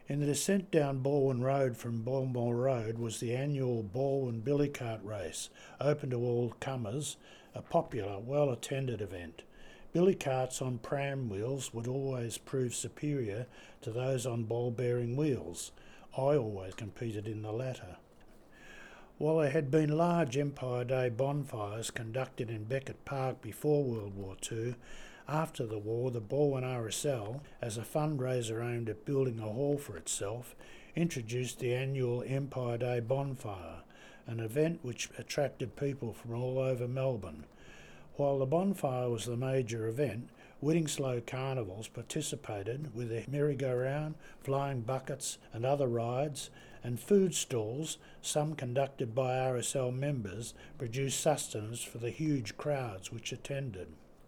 In the descent down Balwyn Road from Balmore Road was the annual Balwyn Billy Cart Race, open to all comers, a popular, well-attended event. Billy carts on pram wheels would always prove superior to those on ball-bearing wheels. I always competed in the latter. While there had been large Empire Day bonfires conducted in Beckett Park before World War II, after the war the Balwyn RSL, as a fundraiser aimed at building a hall for itself, introduced the annual Empire Day bonfire, an event which attracted people from all over Melbourne. While the bonfire was the major event, Whittingslow carnivals participated with a merry-go-round, flying buckets and other rides, and food stalls, some conducted by RSL members, produced sustenance for the huge crowds which attended.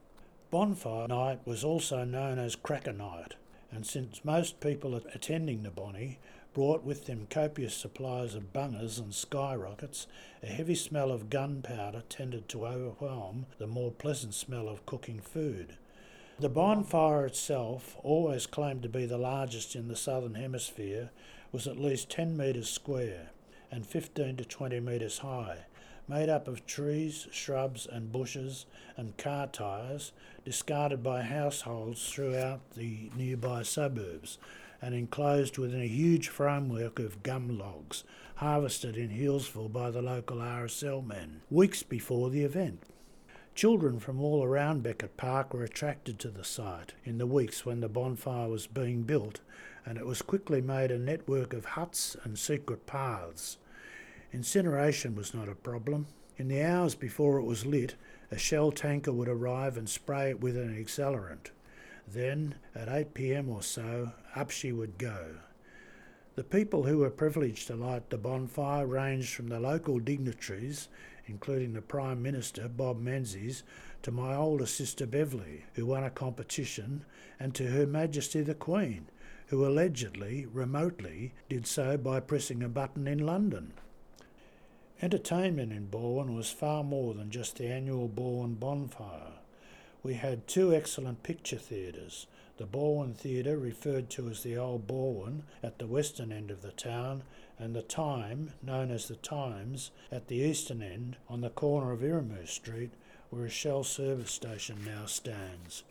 Bonfire night was also known as Cracker Night, and since most people attending the Bonnie brought with them copious supplies of bungers and skyrockets, a heavy smell of gunpowder tended to overwhelm the more pleasant smell of cooking food. The bonfire itself, always claimed to be the largest in the southern hemisphere, was at least 10 metres square and 15 to 20 metres high, made up of trees, shrubs and bushes and car tyres discarded by households throughout the nearby suburbs, and enclosed within a huge framework of gum logs, harvested in Healesville by the local RSL men, weeks before the event. Children from all around Beckett Park were attracted to the site in the weeks when the bonfire was being built, and it was quickly made a network of huts and secret paths. Incineration was not a problem. In the hours before it was lit, a Shell tanker would arrive and spray it with an accelerant. Then, at 8 p.m. or so, up she would go. The people who were privileged to light the bonfire ranged from the local dignitaries, including the Prime Minister, Bob Menzies, to my older sister Beverly, who won a competition, and to Her Majesty the Queen, who allegedly, remotely, did so by pressing a button in London. Entertainment in Balwyn was far more than just the annual Balwyn bonfire. We had two excellent picture theatres, the Balwyn Theatre, referred to as the Old Balwyn, at the western end of the town, and the Time, known as the Times, at the eastern end, on the corner of Iramu Street, where a Shell service station now stands.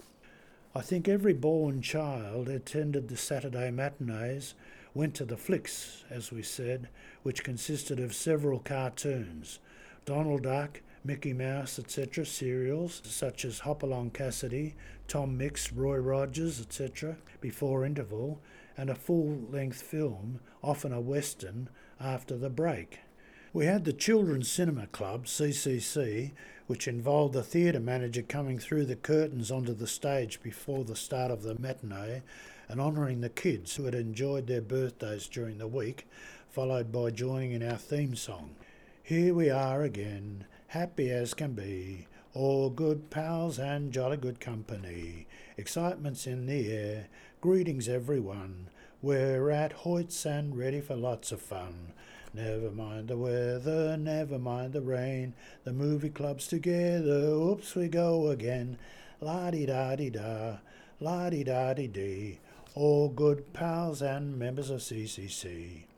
I think every Balwyn child attended the Saturday matinees, went to the flicks, as we said, which consisted of several cartoons, Donald Duck, Mickey Mouse, etc., serials such as Hopalong Cassidy, Tom Mix, Roy Rogers, etc., before interval, and a full-length film, often a western, after the break. We had the Children's Cinema Club, CCC, which involved the theatre manager coming through the curtains onto the stage before the start of the matinee and honouring the kids who had enjoyed their birthdays during the week, followed by joining in our theme song. Here we are again, happy as can be, all good pals and jolly good company. Excitement's in the air, greetings everyone. We're at Hoyt's and ready for lots of fun. Never mind the weather, never mind the rain. The movie club's together, oops we go again. La-di-da-di-da, la-di-da-di-dee. All good pals and members of CCC.